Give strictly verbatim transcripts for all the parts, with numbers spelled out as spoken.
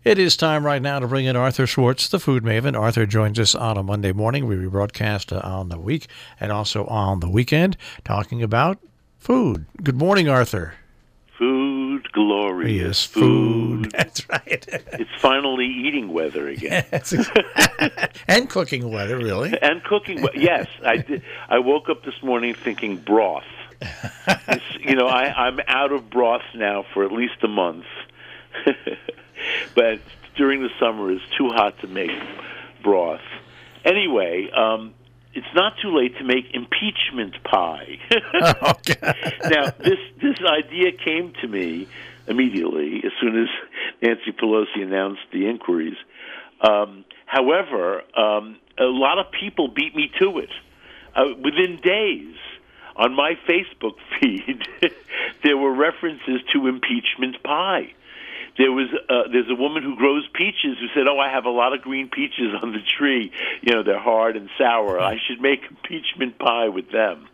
It is time right now to bring in Arthur Schwartz, the food maven. Arthur joins us on a Monday morning. We rebroadcast uh, on the week and also on the weekend, talking about food. Good morning, Arthur. Food, glorious yes, food. food. That's right. It's finally eating weather again. Yes. And cooking weather, really. And cooking weather. Yes, I did. I woke up this morning thinking broth. It's, you know, I, I'm out of broth now for at least a month. But during the summer, it's too hot to make broth. Anyway, um, it's not too late to make impeachment pie. Okay. Now, this this idea came to me immediately as soon as Nancy Pelosi announced the inquiries. Um, however, um, a lot of people beat me to it. Uh, within days, on my Facebook feed, there were references to impeachment pie. There was uh, there's a woman who grows peaches who said, "Oh, I have a lot of green peaches on the tree. You know, they're hard and sour. I should make impeachment pie with them."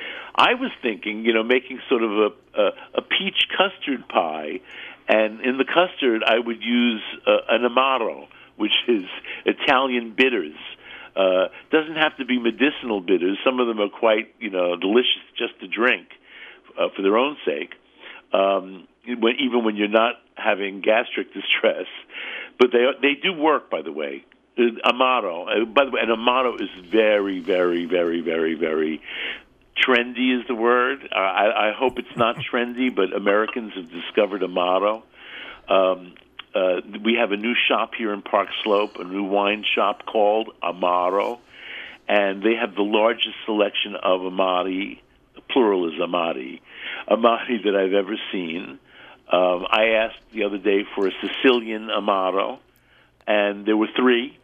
I was thinking, you know, making sort of a a, a peach custard pie, and in the custard I would use uh, an amaro, which is Italian bitters. Uh, doesn't have to be medicinal bitters. Some of them are quite, you know, delicious just to drink uh, for their own sake. Um, when, even when you're not having gastric distress, but they they do work. By the way, amaro. Uh, by the way, an amaro is very, very, very, very, very trendy. Is the word? Uh, I, I hope it's not trendy, but Americans have discovered amaro. Um, uh, we have a new shop here in Park Slope, a new wine shop called Amaro, and they have the largest selection of amari. Plural is amari, amari that I've ever seen. Um, I asked the other day for a Sicilian amaro, and there were three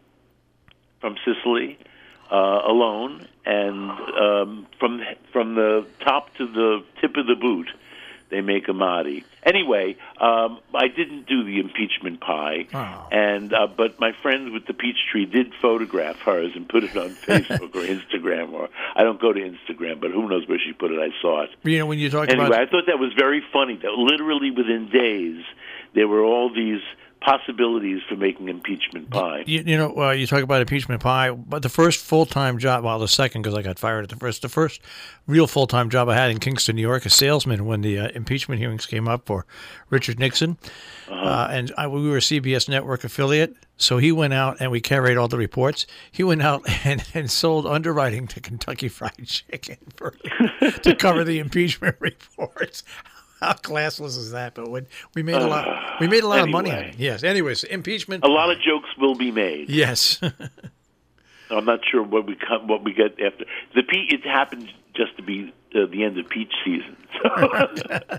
from Sicily uh, alone, and um, from from the top to the tip of the boot, they make amari. Anyway, um, I didn't do the impeachment pie, oh. and uh, but my friends with the peach tree did photograph hers and put it on Facebook or Instagram, or I don't go to Instagram, but who knows where she put it? I saw it. You know, when you talk anyway, about... I thought that was very funny. That literally within days, there were all these possibilities for making impeachment pie. You, you know, uh, you talk about impeachment pie, but the first full-time job, well, the second because I got fired at the first, the first real full-time job I had in Kingston, New York, a salesman when the uh, impeachment hearings came up for Richard Nixon. Uh-huh. Uh, and I, we were a C B S network affiliate, so he went out and we carried all the reports. He went out and, and sold underwriting to Kentucky Fried Chicken for, to cover the impeachment reports. How classless is that? But when we made a lot, uh, we made a lot anyway. of money on it. Yes. Anyways, impeachment. A lot of jokes will be made. Yes. I'm not sure what we come, what we get after the peach. It happened just to be uh, the end of peach season. So,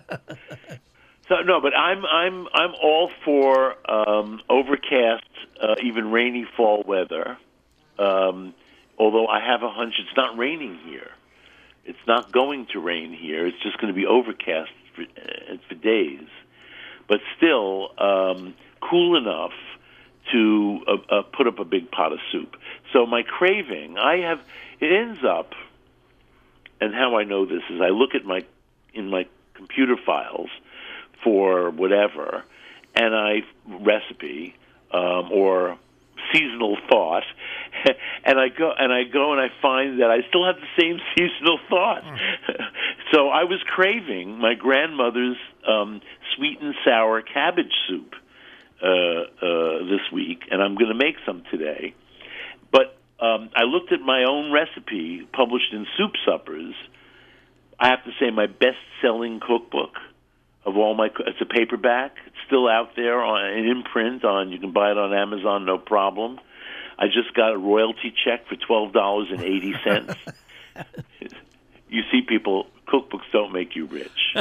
so no, but I'm I'm I'm all for um, overcast, uh, even rainy fall weather. Um, although I have a hunch it's not raining here. It's not going to rain here. It's just going to be overcast for, uh, for days, but still um, cool enough to uh, uh, put up a big pot of soup. So my craving, I have, it ends up, and how I know this is I look at my, in my computer files for whatever, and I, recipe, um, or seasonal thought, and I go and I go and I find that I still have the same seasonal thought. Mm. So I was craving my grandmother's um, sweet and sour cabbage soup uh, uh, this week, and I'm going to make some today. But um, I looked at my own recipe published in Soup Suppers. I have to say my best-selling cookbook of all my, it's a paperback. It's still out there on in imprint. On you can buy it on Amazon, no problem. I just got a royalty check for twelve dollars and eighty cents. You see, people, cookbooks don't make you rich.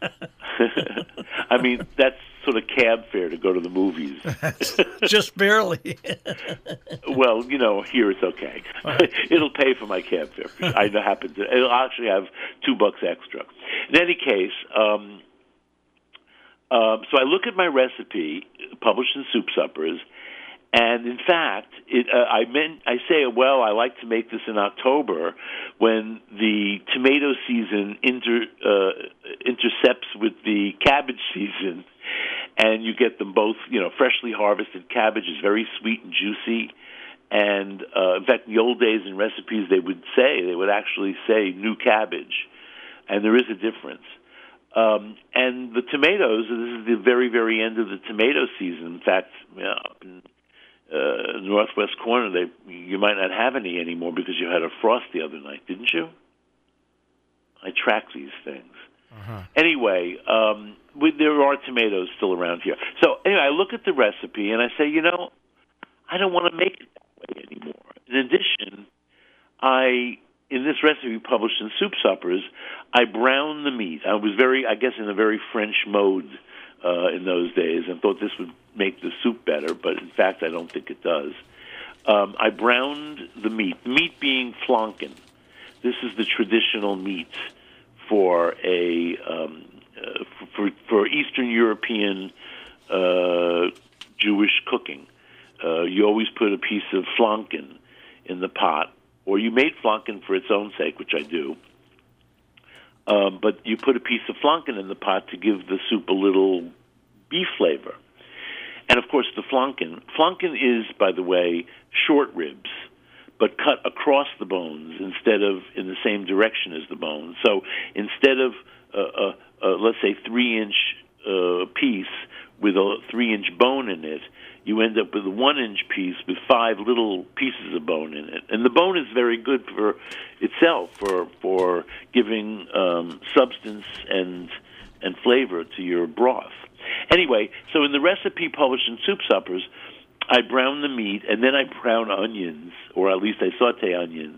I mean, that's sort of cab fare to go to the movies. Just barely. Well, you know, here it's okay. Right. It'll pay for my cab fare. I happen to. It'll actually have two bucks extra. In any case. Um, Um, so I look at my recipe published in Soup Suppers, and in fact, it, uh, I meant I say, well, I like to make this in October when the tomato season inter, uh, intercepts with the cabbage season, and you get them both. You know, freshly harvested cabbage is very sweet and juicy. And uh, in fact, in the old days in recipes, they would say, they would actually say new cabbage. And there is a difference. Um, and the tomatoes, this is the very, very end of the tomato season. In fact, you know, up in uh, northwest corner, they you might not have any anymore because you had a frost the other night, didn't you? I track these things. Uh-huh. Anyway, um, we, there are tomatoes still around here. So anyway, I look at the recipe and I say, you know, I don't want to make it that way anymore. In addition, I, in this recipe published in Soup Suppers, I browned the meat. I was very, I guess, in a very French mode uh, in those days and thought this would make the soup better, but in fact, I don't think it does. Um, I browned the meat, meat being flanken. This is the traditional meat for a um, uh, for, for Eastern European uh, Jewish cooking. Uh, you always put a piece of flanken in the pot, or you made flanken for its own sake, which I do. Um, but you put a piece of flanken in the pot to give the soup a little beef flavor. And of course, the flanken. Flanken is, by the way, short ribs, but cut across the bones instead of in the same direction as the bones. So instead of uh, uh, uh, let's say three-inch uh, piece with a three-inch bone in it, you end up with a one-inch piece with five little pieces of bone in it. And the bone is very good for itself, for for giving um, substance and and flavor to your broth. Anyway, so in the recipe published in Soup Suppers, I brown the meat, and then I brown onions, or at least I saute onions.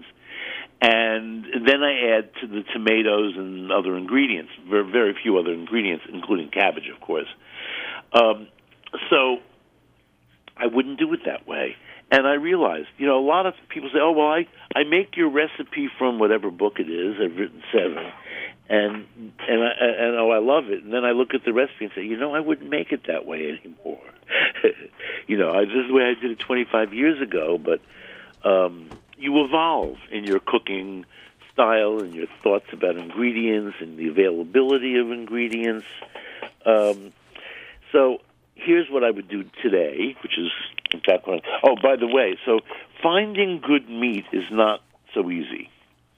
And then I add to the tomatoes and other ingredients, very, very few other ingredients, including cabbage, of course. Um, so I wouldn't do it that way. And I realized, you know, a lot of people say, oh, well, I, I make your recipe from whatever book it is. I've written seven. And and I, and oh, I love it. And then I look at the recipe and say, you know, I wouldn't make it that way anymore. you know, I, this is the way I did it twenty-five years ago. But um, you evolve in your cooking style and your thoughts about ingredients and the availability of ingredients. Um, so here's what I would do today, which is, in fact, what I, oh, by the way, so finding good meat is not so easy.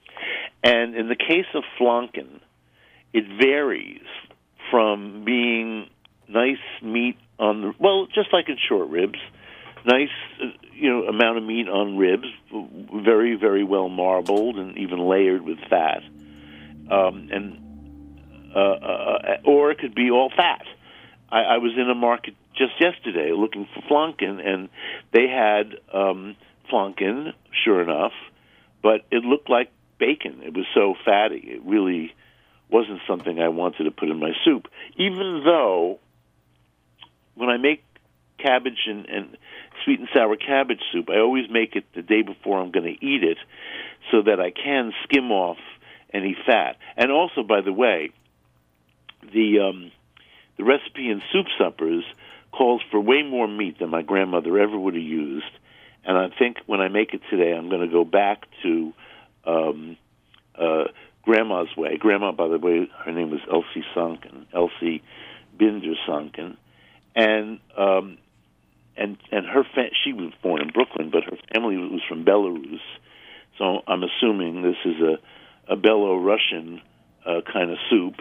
And in the case of flanken, it varies from being nice meat on the, well, just like in short ribs, nice, you know, amount of meat on ribs, very, very well marbled and even layered with fat, um, and uh, uh, or it could be all fat. I, I was in a market just yesterday looking for flanken, and they had um, flanken, sure enough, but it looked like bacon. It was so fatty. It really wasn't something I wanted to put in my soup, even though when I make cabbage and, and sweet and sour cabbage soup, I always make it the day before I'm going to eat it so that I can skim off any fat. And also, by the way, the um, the recipe in Soup Suppers calls for way more meat than my grandmother ever would have used. And I think when I make it today, I'm going to go back to Um, uh, Grandma's way. Grandma, by the way, her name was Elsie Sonken, Elsie Binder Sonken, and um, and and her fa- she was born in Brooklyn, but her family was from Belarus. So I'm assuming this is a a Belarusian uh, kind of soup.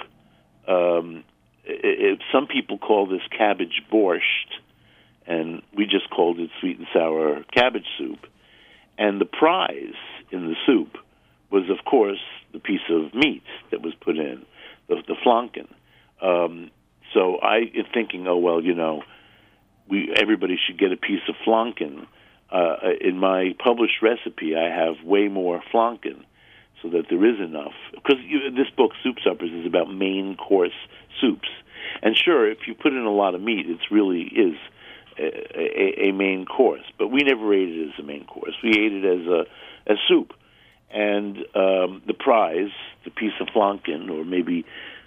Um, it, it, some people call this cabbage borscht, and we just called it sweet and sour cabbage soup. And the prize in the soup was, of course, the piece of meat that was put in, the, the flanken. Um, so I, in thinking, oh, well, you know, we everybody should get a piece of flanken. Uh, in my published recipe, I have way more flanken so that there is enough. Because you, this book, Soup Suppers, is about main course soups. And sure, if you put in a lot of meat, it really is a, a, a main course. But we never ate it as a main course. We ate it as a as soup. And um, the prize, the piece of flanken, or maybe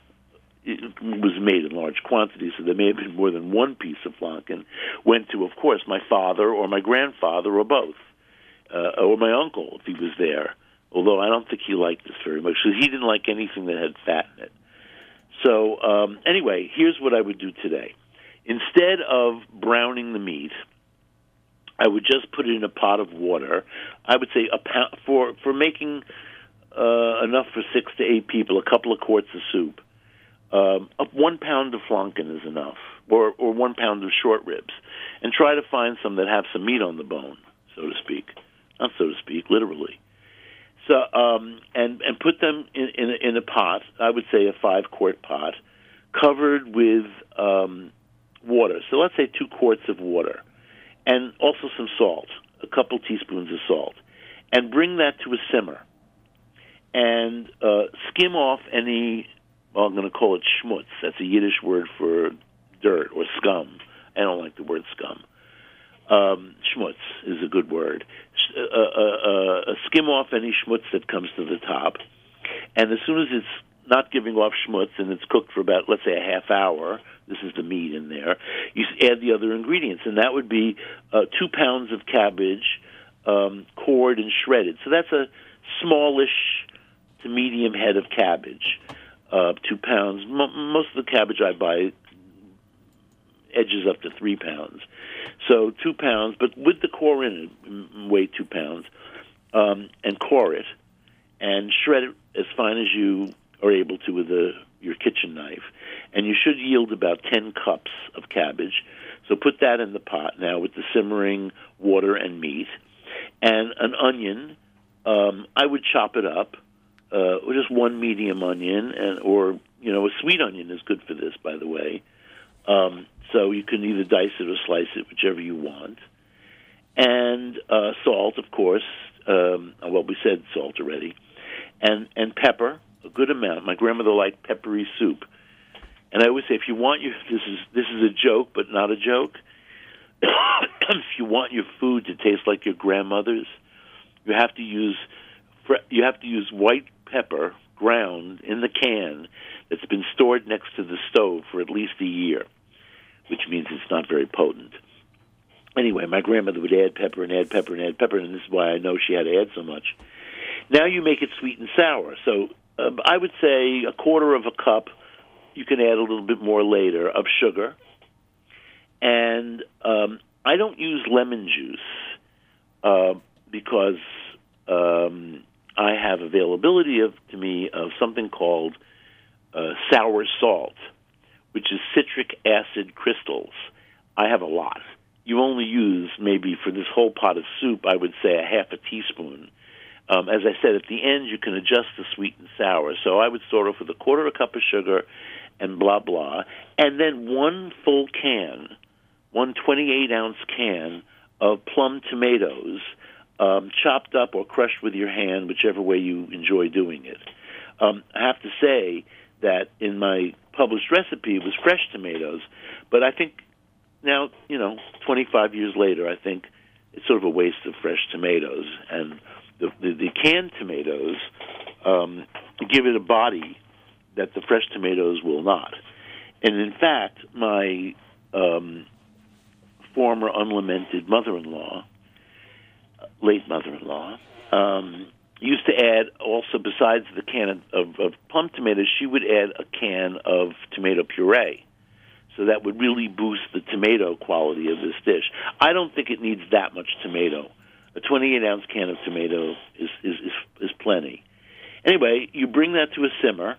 it was made in large quantities, so there may have been more than one piece of flanken, went to, of course, my father or my grandfather or both, uh, or my uncle if he was there, although I don't think he liked this very much, because he didn't like anything that had fat in it. So um, anyway, here's what I would do today. instead of browning the meat, I would just put it in a pot of water. I would say a pound, for for making uh, enough for six to eight people, a couple of quarts of soup. Um, one pound of flanken is enough, or or one pound of short ribs, and try to find some that have some meat on the bone, so to speak, not so to speak, literally. So um, and and put them in in a, in a pot. I would say a five quart pot, covered with um, water. So let's say two quarts of water, and also some salt, a couple teaspoons of salt, and bring that to a simmer, and uh, skim off any. Well, I'm going to call it schmutz. That's a Yiddish word for dirt or scum. I don't like the word scum. Um, schmutz is a good word. Uh, uh, uh, skim off any schmutz that comes to the top. And as soon as it's not giving off schmutz and it's cooked for about, let's say, a half hour, this is the meat in there, you add the other ingredients. And that would be uh, two pounds of cabbage, um, cored and shredded. So that's a smallish to medium head of cabbage. Uh, two pounds. M- most of the cabbage I buy edges up to three pounds. So two pounds, but with the core in it, weigh two pounds, um, and core it, and shred it as fine as you are able to with a, your kitchen knife. And you should yield about ten cups of cabbage. So put that in the pot now with the simmering water and meat. And an onion, um, I would chop it up. Uh, or just one medium onion, and or you know a sweet onion is good for this, by the way. Um, so you can either dice it or slice it, whichever you want. And uh, salt, of course. Um, well, we said salt already, and and pepper, a good amount. My grandmother liked peppery soup, and I always say, if you want your this is this is a joke, but not a joke. If you want your food to taste like your grandmother's, you have to use you have to use white pepper ground in the can that's been stored next to the stove for at least a year, which means it's not very potent. Anyway, my grandmother would add pepper and add pepper and add pepper, and this is why I know she had to add so much. Now you make it sweet and sour. So uh, I would say a quarter of a cup, you can add a little bit more later, of sugar. And um, I don't use lemon juice uh, because... Um, I have availability of to me of something called uh, sour salt, which is citric acid crystals. I have a lot. You only use maybe for this whole pot of soup, I would say a half a teaspoon. Um, as I said, at the end you can adjust the sweet and sour. So I would start off with a quarter of a cup of sugar and blah, blah, and then one full can, one twenty-eight ounce can of plum tomatoes, Um, chopped up or crushed with your hand, whichever way you enjoy doing it. Um, I have to say that in my published recipe it was fresh tomatoes, but I think now, you know, twenty-five years later, I think it's sort of a waste of fresh tomatoes. And the, the, the canned tomatoes um, give it a body that the fresh tomatoes will not. And in fact, my um, former unlamented mother-in-law, late mother-in-law, um, used to add also, besides the can of, of, of plum tomatoes, she would add a can of tomato puree. So that would really boost the tomato quality of this dish. I don't think it needs that much tomato. A twenty-eight ounce can of tomato is, is, is, is plenty. Anyway, you bring that to a simmer,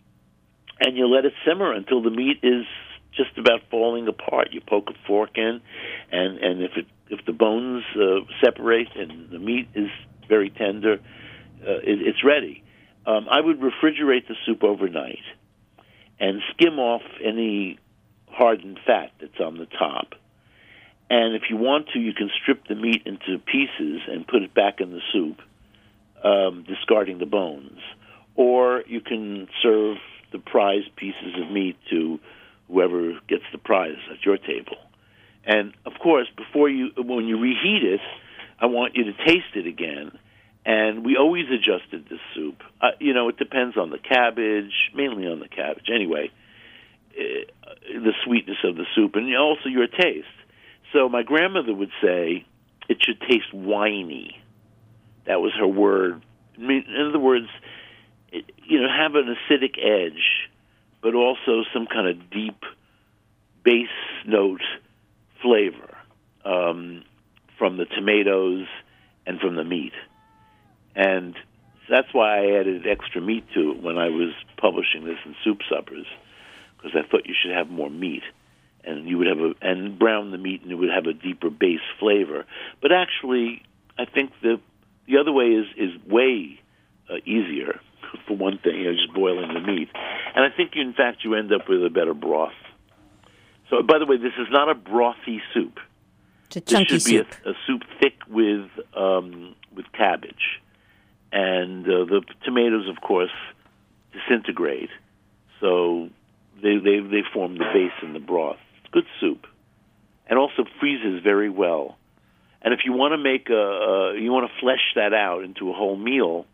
and you let it simmer until the meat is just about falling apart. You poke a fork in, and, and if it if the bones uh, separate and the meat is very tender, uh, it, it's ready. Um, I would refrigerate the soup overnight and skim off any hardened fat that's on the top. And if you want to, you can strip the meat into pieces and put it back in the soup, um, discarding the bones. Or you can serve the prized pieces of meat to whoever gets the prize at your table. And, of course, before you, when you reheat it, I want you to taste it again. And we always adjusted this soup. Uh, you know, it depends on the cabbage, mainly on the cabbage. Anyway, uh, the sweetness of the soup, and also your taste. So my grandmother would say it should taste winey. That was her word. In other words, it, you know, have an acidic edge, but also some kind of deep base note flavor um, from the tomatoes and from the meat. And that's why I added extra meat to it when I was publishing this in Soup Suppers, because I thought you should have more meat, and you would have a and brown the meat, and it would have a deeper base flavor. But actually, I think the the other way is is way uh, easier. For one thing, you know, just boiling the meat, and I think in fact you end up with a better broth. So, by the way, this is not a brothy soup. It's a chunky this should soup. be a, a soup thick with um, with cabbage, and uh, the tomatoes, of course, disintegrate. So they they they form the base in the broth. It's good soup, and also freezes very well. And if you want to make a, a you want to flesh that out into a whole meal,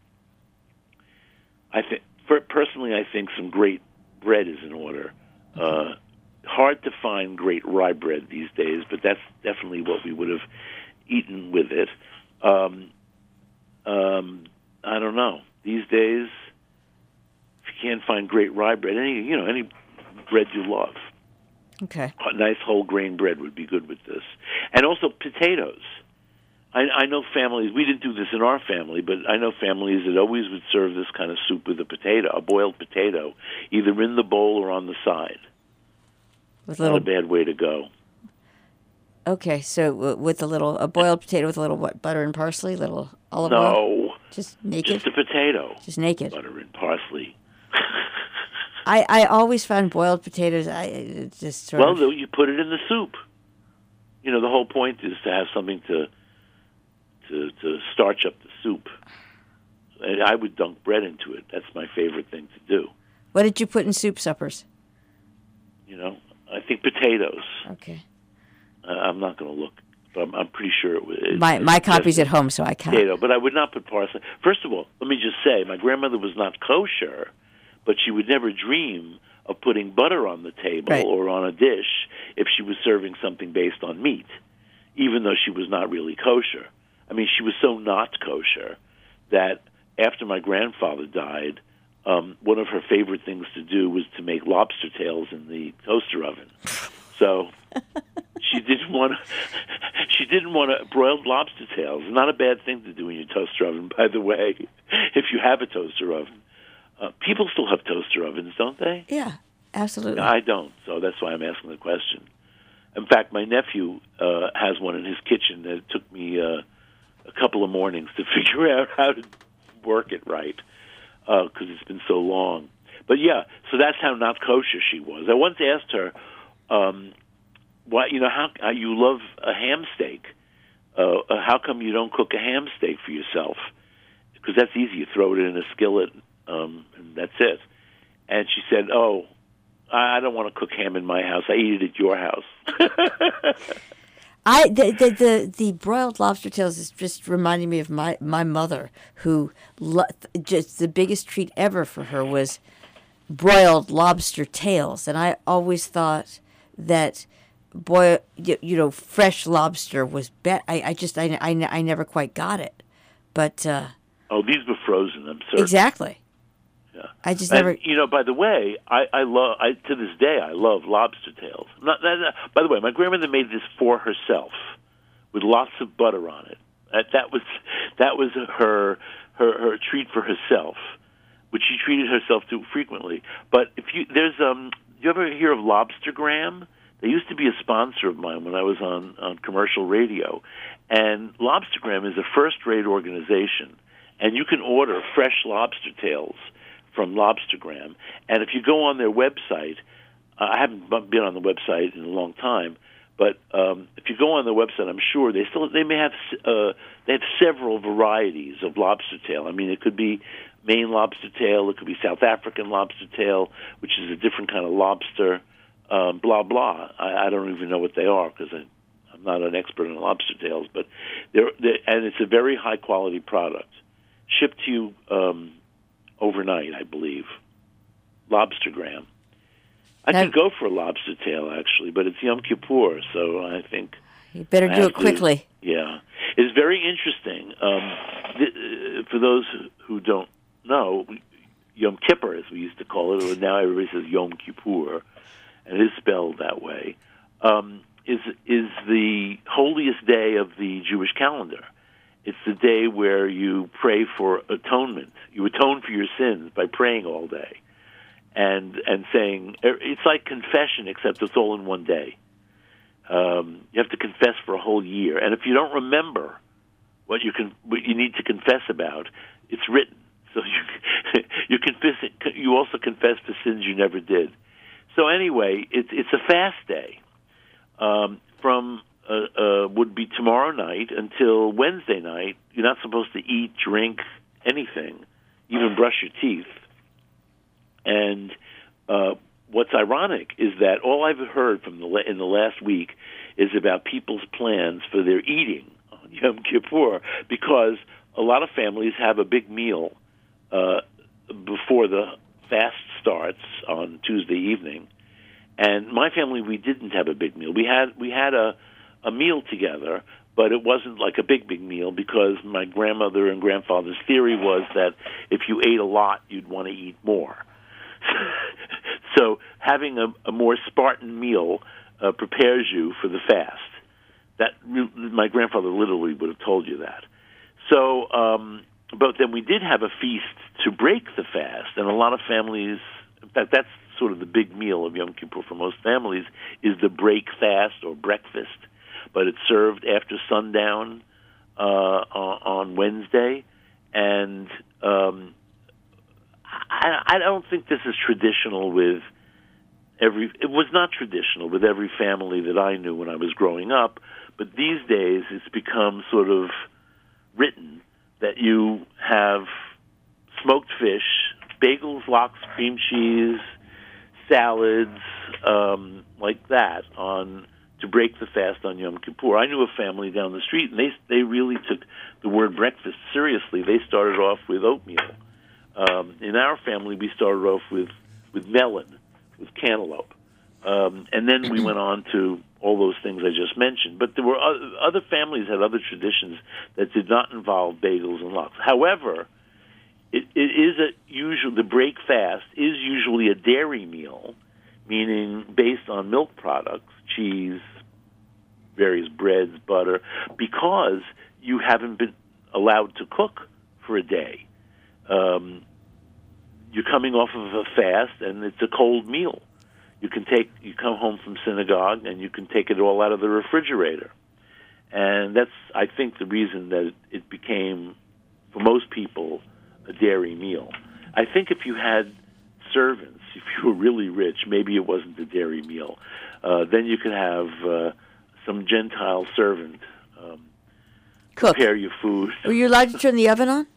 I think personally, I think some great bread is in order. Uh, hard to find great rye bread these days, but that's definitely what we would have eaten with it. Um, um, I don't know. These days, if you can't find great rye bread, any you know any bread you love, Okay. a nice whole grain bread would be good with this, and also potatoes. I, I know families, we didn't do this in our family, but I know families that always would serve this kind of soup with a potato, a boiled potato, either in the bowl or on the side. With Not little. a bad way to go. Okay, so w- with a little a boiled potato with a little what, butter and parsley, little olive oil, No, just naked, just a potato. just naked. Butter and parsley. I, I always found boiled potatoes. I it just sort Well, of. though, you put it in the soup. You know, the whole point is to have something to to, to starch up the soup. And I would dunk bread into it. That's my favorite thing to do. What did you put in Soup Suppers? You know, I think potatoes. Okay. Uh, I'm not going to look, but I'm, I'm pretty sure it was. My my copy's at home, so I can't. Potato, but I would not put parsley. First of all, let me just say, my grandmother was not kosher, but she would never dream of putting butter on the table Right. or on a dish if she was serving something based on meat, even though she was not really kosher. I mean, she was so not kosher that after my grandfather died, um, one of her favorite things to do was to make lobster tails in the toaster oven. So she didn't want to. She didn't want to broiled lobster tails. Not a bad thing to do in your toaster oven, by the way. If you have a toaster oven, uh, people still have toaster ovens, don't they? Yeah, absolutely. I don't, so that's why I'm asking the question. In fact, my nephew uh, has one in his kitchen that it took me uh, a couple of mornings to figure out how to work it right because uh, it's been so long. But yeah, so that's how not kosher she was. I once asked her, um, "Why, you know, how, how you love a ham steak? Uh, uh, how come you don't cook a ham steak for yourself? Because that's easy. You throw it in a skillet, um, and that's it." And she said, "Oh, I don't want to cook ham in my house. I eat it at your house." I the, the the the broiled lobster tails is just reminding me of my my mother, who lo- just the biggest treat ever for her was broiled lobster tails, and I always thought that boil you, you know fresh lobster was better. I, I just I, I, I never quite got it, but uh, Oh, these were frozen. I'm certain. exactly. Yeah. I just And, never. you know, by the way, I, I love. I, to this day, I love lobster tails. Not, that, that- by the way, my grandmother made this for herself, with lots of butter on it. That, that was that was her her her treat for herself, which she treated herself to frequently. But if you there's um, do you ever hear of Lobstergram? They used to be a sponsor of mine when I was on on commercial radio, and Lobstergram is a first-rate organization, and you can order fresh lobster tails from Lobstergram. And if you go on their website, uh, I haven't been on the website in a long time, but um, if you go on their website, I'm sure they still they may have uh, they have several varieties of lobster tail. I mean, it could be Maine lobster tail, it could be South African lobster tail, which is a different kind of lobster. Um, blah blah. I, I don't even know what they are because I'm not an expert in lobster tails, but they're, they're and it's a very high quality product, shipped to you. Um, Overnight, I believe. Lobstergram. I Now- could go for a lobster tail, actually, but it's Yom Kippur, so I think... You better I do have it to- quickly. Yeah. It's very interesting. Um, th- uh, for those who don't know, Yom Kippur, as we used to call it, or now everybody says Yom Kippur, and it is spelled that way. um, is is the holiest day of the Jewish calendar. It's the day where you pray for atonement. You atone for your sins by praying all day, and and saying it's like confession, except it's all in one day. Um, you have to confess for a whole year, and if you don't remember what you can, what you need to confess about, it's written. So you you confess. You also confess for sins you never did. So anyway, it's it's a fast day. Um, from uh, uh, would be tomorrow night until Wednesday night. You're not supposed to eat, drink, anything, even brush your teeth. And uh, what's ironic is that all I've heard from the in the last week is about people's plans for their eating on Yom Kippur, because a lot of families have a big meal uh, before the fast starts on Tuesday evening. And my family, we didn't have a big meal. We had we had a, a meal together, but it wasn't like a big, big meal, because my grandmother and grandfather's theory was that if you ate a lot, you'd want to eat more. So having a, a more Spartan meal uh, prepares you for the fast. That my grandfather literally would have told you that. So, um, but then we did have a feast to break the fast, and a lot of families, in fact, that's sort of the big meal of Yom Kippur for most families, is the break fast or breakfast. But it's served after sundown uh, on Wednesday, and um, I, I don't think this is traditional with every. It was not traditional with every family that I knew when I was growing up, but these days it's become sort of written that you have smoked fish, bagels, lox, cream cheese, salads, um, like that on to break the fast on Yom Kippur. I knew a family down the street, and they they really took the word breakfast seriously. They started off with oatmeal. Um, in our family, we started off with, with melon, with cantaloupe, um, and then we went on to all those things I just mentioned. But there were other, other families had other traditions that did not involve bagels and lox. However, it, it is a usual the break fast is usually a dairy meal, meaning based on milk products, cheese, various breads, butter, because you haven't been allowed to cook for a day. Um, you're coming off of a fast, and it's a cold meal. You can take you come home from synagogue, and you can take it all out of the refrigerator, and that's I think the reason that it, it became for most people a dairy meal. I think if you had servants, if you were really rich, maybe it wasn't a dairy meal. Uh, then you could have uh, some Gentile servant um, Cook. prepare your food. Were you allowed to turn the oven on?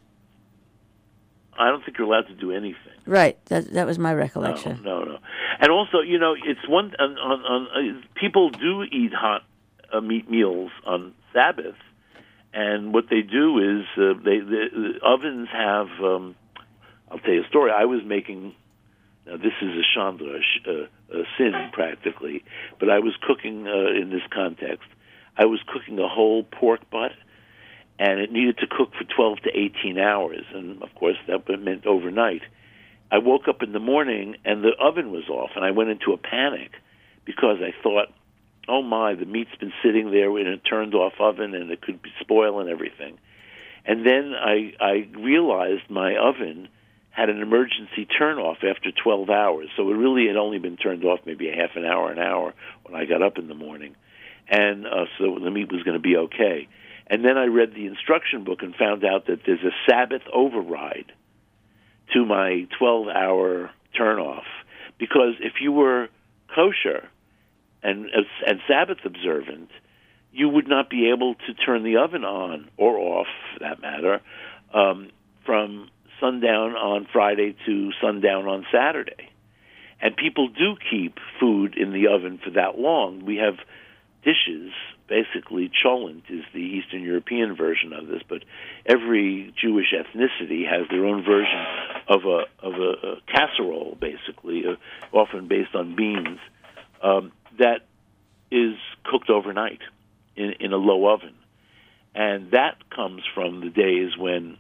I don't think you're allowed to do anything. Right. That that was my recollection. No, no, no. And also, you know, it's one on, on, on uh, people do eat hot uh, meat meals on Sabbath, and what they do is uh, they the, the ovens have. Um, I'll tell you a story. I was making. Now this is a chandra, a, a sin practically, but I was cooking uh, in this context. I was cooking a whole pork butt, and it needed to cook for twelve to eighteen hours, and of course that meant overnight. I woke up in the morning and the oven was off, and I went into a panic because I thought, oh my, the meat's been sitting there in a turned-off oven and it could be spoil and everything. And then I, I realized my oven had an emergency turn-off after twelve hours, so it really had only been turned off maybe a half an hour, an hour when I got up in the morning. And uh, so the meat was going to be okay. And then I read the instruction book and found out that there's a Sabbath override to my twelve-hour turn-off, because if you were kosher and, and Sabbath observant, you would not be able to turn the oven on or off, for that matter, um, from sundown on Friday to sundown on Saturday. And people do keep food in the oven for that long. We have dishes. Basically, cholent is the Eastern European version of this, but every Jewish ethnicity has their own version of a of a, a casserole, basically, uh, often based on beans, um, that is cooked overnight in, in a low oven. And that comes from the days when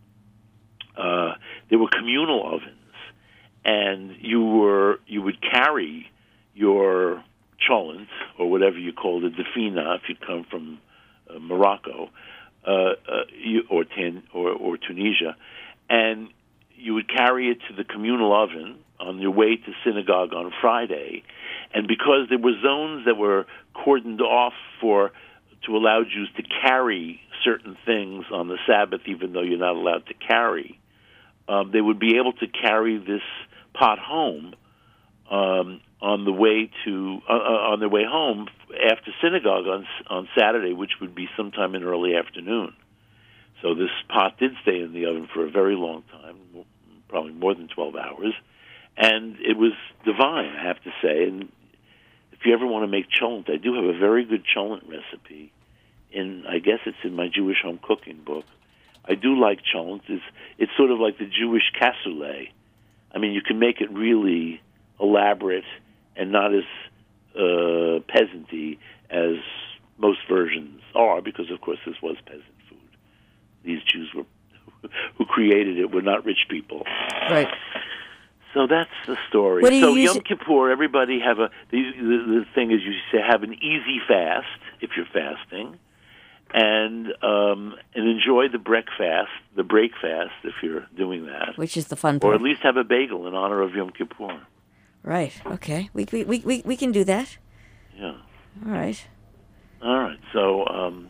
uh, there were communal ovens, and you were you would carry your cholent, or whatever you call it, dafina, if you come from uh, Morocco, uh, uh, you, or, Tan, or, or Tunisia, and you would carry it to the communal oven on your way to synagogue on Friday. And because there were zones that were cordoned off for to allow Jews to carry certain things on the Sabbath, even though you're not allowed to carry, um, they would be able to carry this pot home um, on the way to uh, on their way home after synagogue on on Saturday, which would be sometime in early afternoon. So this pot did stay in the oven for a very long time, probably more than twelve hours, and it was divine, I have to say. And if you ever want to make cholent, I do have a very good cholent recipe. In I guess it's in my Jewish home cooking book. I do like cholent. It's, it's sort of like the Jewish cassoulet. I mean, you can make it really elaborate and not as uh, peasanty as most versions are, because, of course, this was peasant food. These Jews were who created it were not rich people. Right. So that's the story. What do you so use Yom Kippur, everybody have a the, the the thing is you say have an easy fast if you're fasting, and um, and enjoy the breakfast, the break fast if you're doing that, Which is the fun part. or at least have a bagel in honor of Yom Kippur. Right. Okay. We we we we, we can do that. Yeah. All right. All right. So um,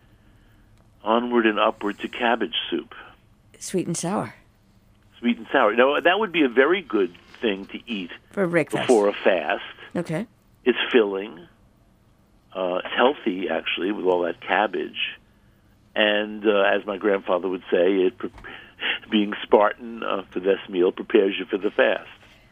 onward and upward to cabbage soup. Sweet and sour Sweet and sour. Now, that would be a very good thing to eat for breakfast. before a fast. Okay. It's filling. Uh, it's healthy, actually, with all that cabbage. And uh, as my grandfather would say, it pre- being Spartan uh, for this meal prepares you for the fast.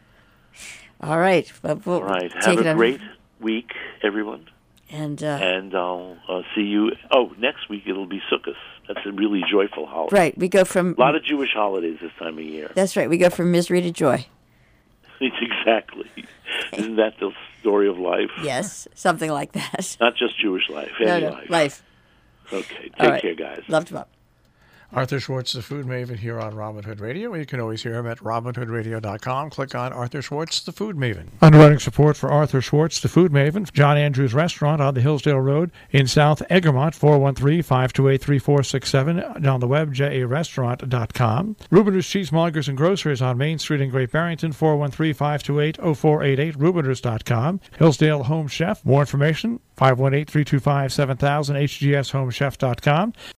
All right. Well, we'll All right. take Have it a on- great week, everyone. And uh, And I'll uh, see you. Oh, next week it'll be Sukkot. That's a really joyful holiday. right, we go from A lot of Jewish holidays this time of year. That's right. We go from misery to joy. Exactly. Isn't that the story of life? Yes, something like that. Not just Jewish life, No, any no, life. life. Okay, take All right. care, guys. Love to Bob. Arthur Schwartz, the Food Maven, here on Robin Hood Radio. You can always hear him at robin hood radio dot com. Click on Arthur Schwartz, the Food Maven. Underwriting support for Arthur Schwartz, the Food Maven, John Andrews Restaurant on the Hillsdale Road in South Egremont, four one three, five two eight, three four six seven, and on the web, j a restaurant dot com. Rubiners Cheesemongers and Grocers on Main Street in Great Barrington, four one three, five two eight, zero four eight eight, rubiners dot com. Hillsdale Home Chef, more information, five one eight, three two five, seven thousand, h g s home chef dot com.